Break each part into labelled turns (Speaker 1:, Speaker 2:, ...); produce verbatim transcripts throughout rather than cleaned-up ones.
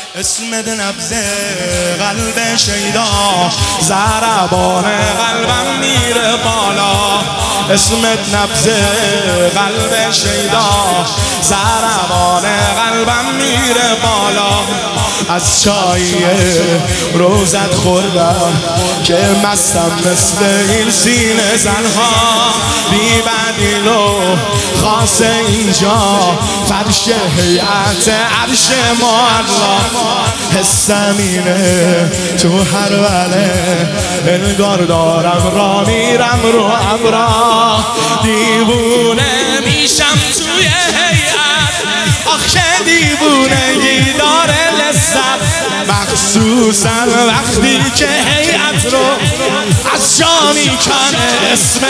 Speaker 1: اسمت نبض قلب شیدا، ضربان قلبم میره بالا. اسمت نبض قلب شیدا، ضربان قلبم میره بالا. از چای روزت خوردم که مستم مثل این سینه زنها. بی بدیل و خاص اینجا فرش هیئت عرش معلا. حسم اینه تو هر وله انگار دارم را میرم رو ابرا. دیوونه میشم توی هیئت، آخه دیوونگی داره لذت، مخصوصا وقتی که هیئت رو از جا میکنه اسم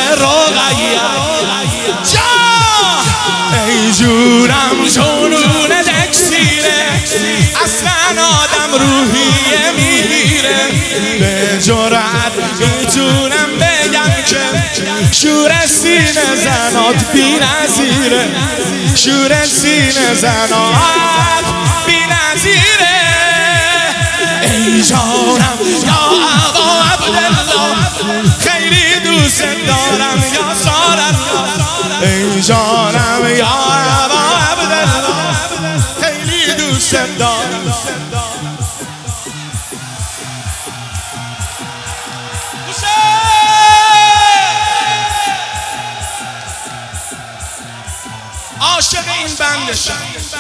Speaker 1: رقیه. جا ای جونم جنون دکسیره، اصلا آدم روحیه میگیره. به جرأت میتونم بگم که شور سینه زنات بی نظیره. شور سینه زنات بی نظیره. ای جانم یا ابا عبدالله، خیلی دوست دارم یا سارت. ای جانم یا ابا عبدالله، خیلی دوست دارم. عاشق این بندشم،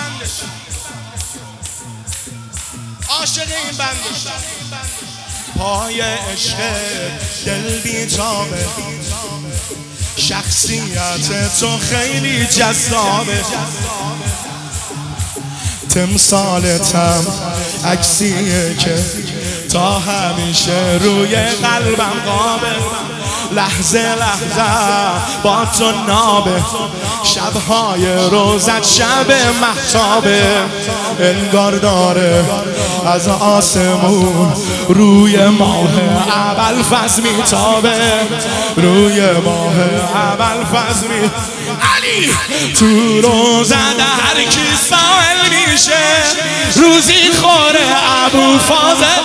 Speaker 1: عاشق این بندشم. پای عشق دل بیتابه، شخصیت تو خیلی جذابه. تمثالتم عکسیه که تا همیشه روی قلبم قابه. لحظه لحظه با تو نابه، شبهای روزت شب مهتابه. انگار داره از آسمون روی ماه ابوالفضل میتابه. روی ماه ابوالفضل می علی تو روزت هر کی سائل میشه، روزی خوره ابوالفضل.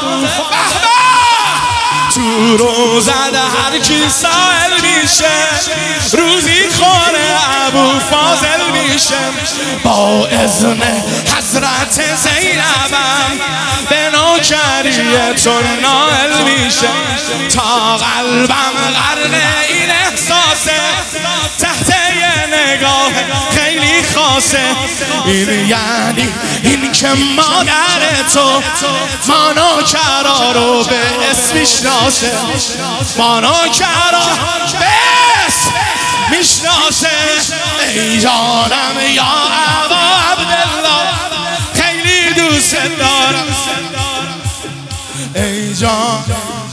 Speaker 1: تو روزت هر کی سائل میشه، روزی خوره ابوالفضل میشه. با اذن حضرت زینبم به نوکری تو نائل میشه. تا قلبم غرق این احساسه، تحت یه نگاه خیلی خاصه. این یعنی این که مادر تو مانا کرا رو به اسم میشناسه. مانا کرا به اسم میشناسه. ای جانم یا ابا عبدالله، خیلی دوست دارم. ای جان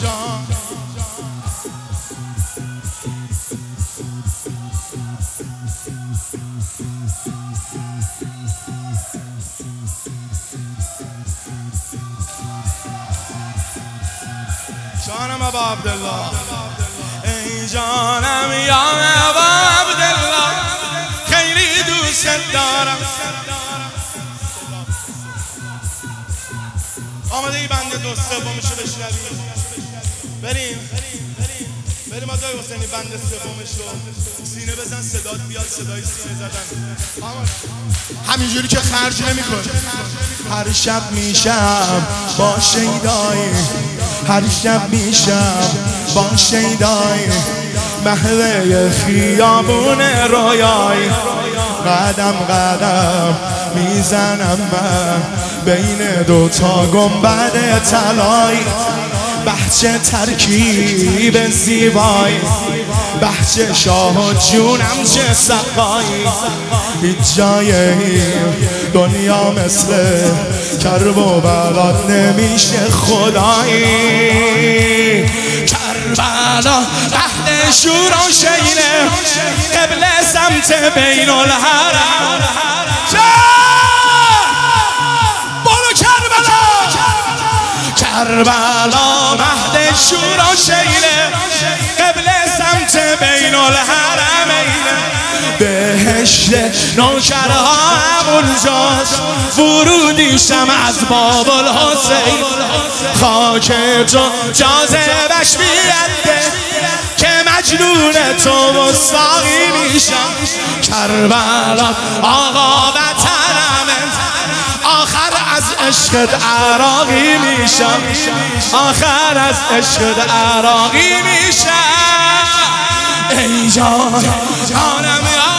Speaker 1: جانم ابا عبدالله، ای جانم یا ابا عبدالله، خیلی دوست دارم. آماده ای بنده دو سومشو بشنویم؟ بریم بریم آقای حسینی، بنده سومشو سینه بزن، صدات بیاد، صدای سینه زدن. همینجوری که خرج نمی‌کنه. هر شب میشم با شیدایی، هر شب میشم با شیدایی، محوه خیابون رویایی. قدم قدم میزنم من بین دوتا گنبد طلایی. بهچه ترکیب زیبایی، بهچه شاه و جونم چه سقایی. هیچ جای این دنیا مثل کرب و بلاد نمیشه خدایی. کربلا قهد شور و شینه، قبل سمت بین الحرم. برو کربلا، کربلا مهد شور و شینه، قبل سمت بین الحرمین. بهشت نوکرها اونجاست، ورودیشم از باب الحسین. خاک تو جاذبش بیاده که مجنون تو مستاقی میشم. کربلا آقا وطنمه، آخر از عشقت عراقی میشم، آخر از عشقت عراقی میشم. ای جان جانم یا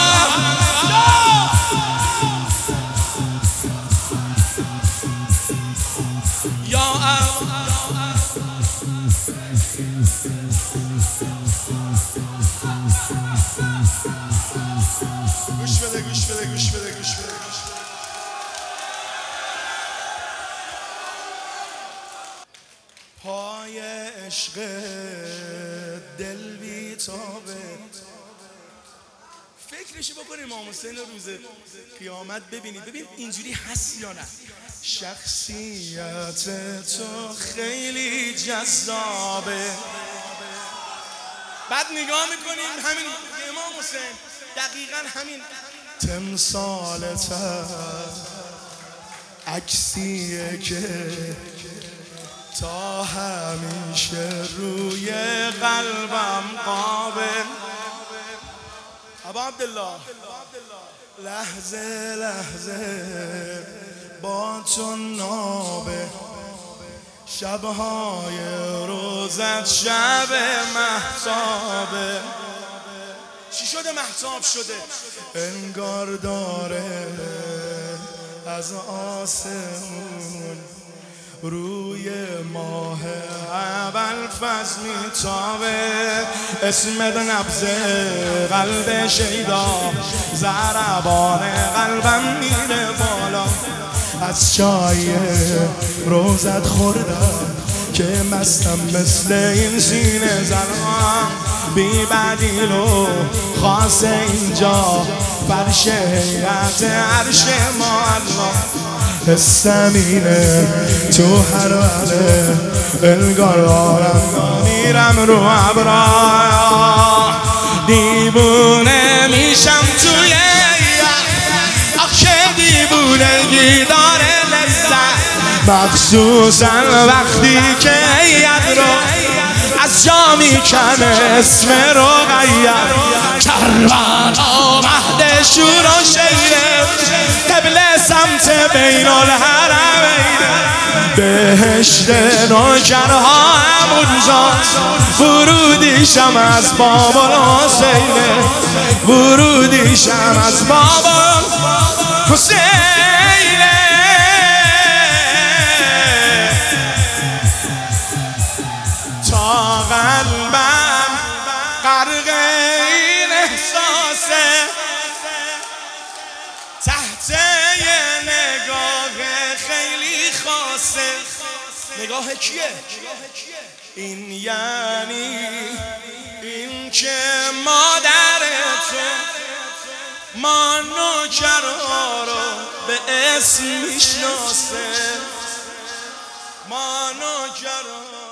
Speaker 1: یا گوش بده گوش بده گوش بده گوش بده. پای عشق دل بیتابه، فکرشو بکنیم امام حسین روز قیامت ببینید، ببین اینجوری هست یا نه. شخصیت تو خیلی جذابه، بعد نگاه میکنیم همین امام حسین دقیقا همین تمثالت عکسیه که تا همیشه روی قلبم قابل. ابا عبدالله لحظه لحظه با تو نابه، شبهای روزت شب مهتابه. چی شده مهتاب شده؟ انگار داره از آسمون روی ماه اول فز میتابه. اسمت نبض قلب شیدا، ضربان قلبم میره بالا. از چای روزت خوردم که مستم مثل این سینه زنم، بی بدیل و خاص اینجا فرش هیئت عرش معلا. حسم اینه تو هر وقته انگار دارم میرم رو ابرا، دیوونه میشم توی یخ، آخه دیوونگی داره لذت، مخصوصا وقتی که ید رو از جا میکنه اسم رقیه. کربلا مهد شور و شیره، قبل سمت بین الحرمین. بهشت نوکرها همونجاست، ورودیشم از باب الحسینه، ورودیشم از باب الحسینه. تا قلبم غرق این احساسه، تحت یه نگاه خیلی خاصه. نگاه کیه؟ این یعنی این که مادر تو ما نوکرها رو به اسم میشناسه، ما نوکرها